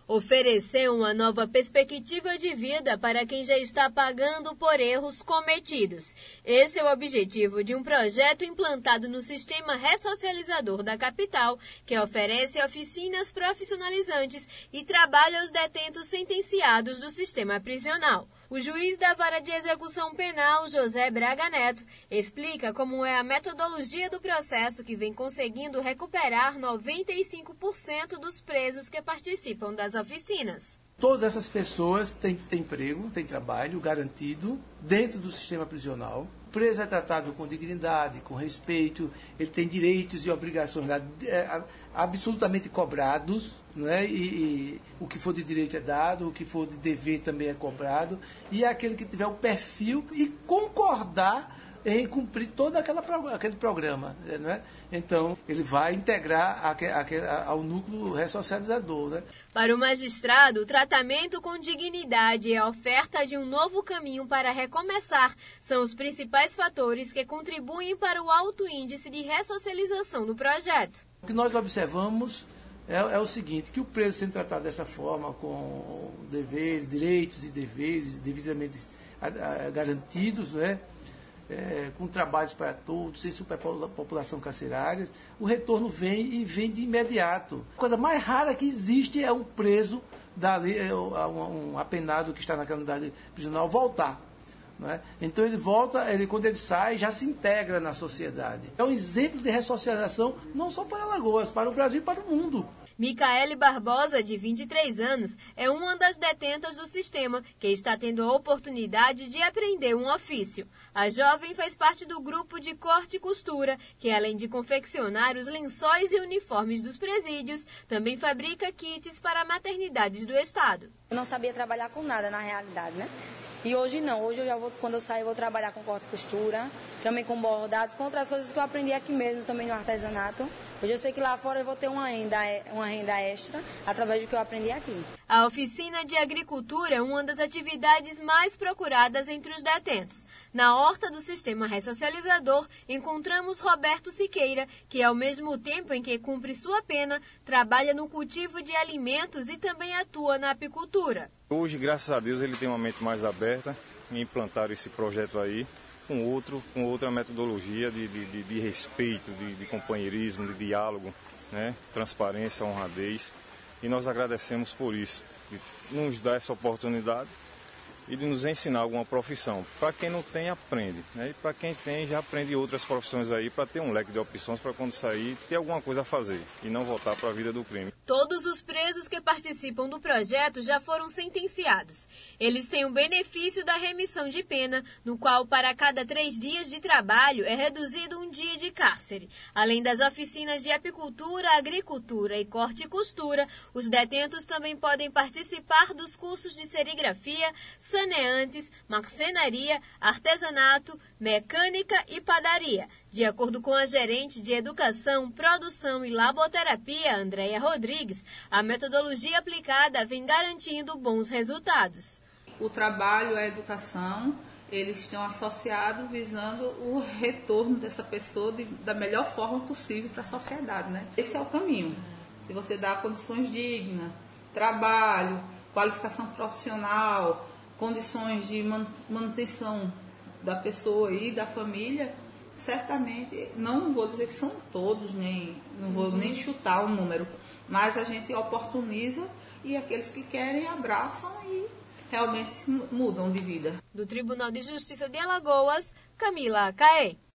Oferecer uma nova perspectiva de vida para quem já está pagando por erros cometidos. Esse é o objetivo de um projeto implantado no sistema ressocializador da capital, que oferece oficinas profissionalizantes e trabalha os detentos sentenciados do sistema prisional. O juiz da Vara de Execução Penal, José Braga Neto, explica como é a metodologia do processo que vem conseguindo recuperar 95% dos presos que participam das oficinas. Todas essas pessoas têm emprego, têm trabalho garantido dentro do sistema prisional. O preso é tratado com dignidade, com respeito, ele tem direitos e obrigações absolutamente cobrados, né? E o que for de direito é dado, o que for de dever também é cobrado, e é aquele que tiver o perfil e concordar em cumprir todo aquele programa, né? Então, ele vai integrar ao núcleo ressocializador, né? Para o magistrado, o tratamento com dignidade e a oferta de um novo caminho para recomeçar são os principais fatores que contribuem para o alto índice de ressocialização do projeto. O que nós observamos é o seguinte, que o preso sendo tratado dessa forma, com deveres, direitos e deveres devidamente garantidos, né? Com trabalhos para todos, sem superpopulação carcerária, o retorno vem de imediato. A coisa mais rara que existe é um preso, um apenado que está naquela unidade prisional, voltar. Né? Então ele volta, quando ele sai, já se integra na sociedade. É um exemplo de ressocialização não só para Alagoas, para o Brasil e para o mundo. Micaele Barbosa, de 23 anos, é uma das detentas do sistema que está tendo a oportunidade de aprender um ofício. A jovem faz parte do grupo de corte e costura, que além de confeccionar os lençóis e uniformes dos presídios, também fabrica kits para maternidades do estado. Eu não sabia trabalhar com nada na realidade, né? E hoje não, hoje quando eu sair eu vou trabalhar com corte e costura, também com bordados, com outras coisas que eu aprendi aqui mesmo, também no artesanato. Hoje eu sei que lá fora eu vou ter uma renda extra através do que eu aprendi aqui. A oficina de agricultura é uma das atividades mais procuradas entre os detentos. Na horta do sistema ressocializador, encontramos Roberto Siqueira, que ao mesmo tempo em que cumpre sua pena, trabalha no cultivo de alimentos e também atua na apicultura. Hoje, graças a Deus, ele tem uma mente mais aberta em implantar esse projeto aí, com outra metodologia de respeito, de companheirismo, de diálogo, né? Transparência, honradez. E nós agradecemos por isso, de nos dar essa oportunidade e de nos ensinar alguma profissão. Para quem não tem, aprende, né? E para quem tem, já aprende outras profissões aí, para ter um leque de opções para quando sair, ter alguma coisa a fazer e não voltar para a vida do crime. Todos os presos que participam do projeto já foram sentenciados. Eles têm o benefício da remissão de pena, no qual para cada 3 dias de trabalho é reduzido 1 dia de cárcere. Além das oficinas de apicultura, agricultura e corte e costura, os detentos também podem participar dos cursos de serigrafia, saneantes, marcenaria, artesanato, mecânica e padaria. De acordo com a gerente de Educação, Produção e Laboterapia, Andréia Rodrigues, a metodologia aplicada vem garantindo bons resultados. O trabalho, a educação, eles estão associados visando o retorno dessa pessoa da melhor forma possível para a sociedade, né? Esse é o caminho. Se você dá condições dignas, trabalho, qualificação profissional, condições de manutenção da pessoa e da família, certamente, não vou dizer que são todos, não vou nem chutar o número, mas a gente oportuniza e aqueles que querem abraçam e realmente mudam de vida. Do Tribunal de Justiça de Alagoas, Camila Caê.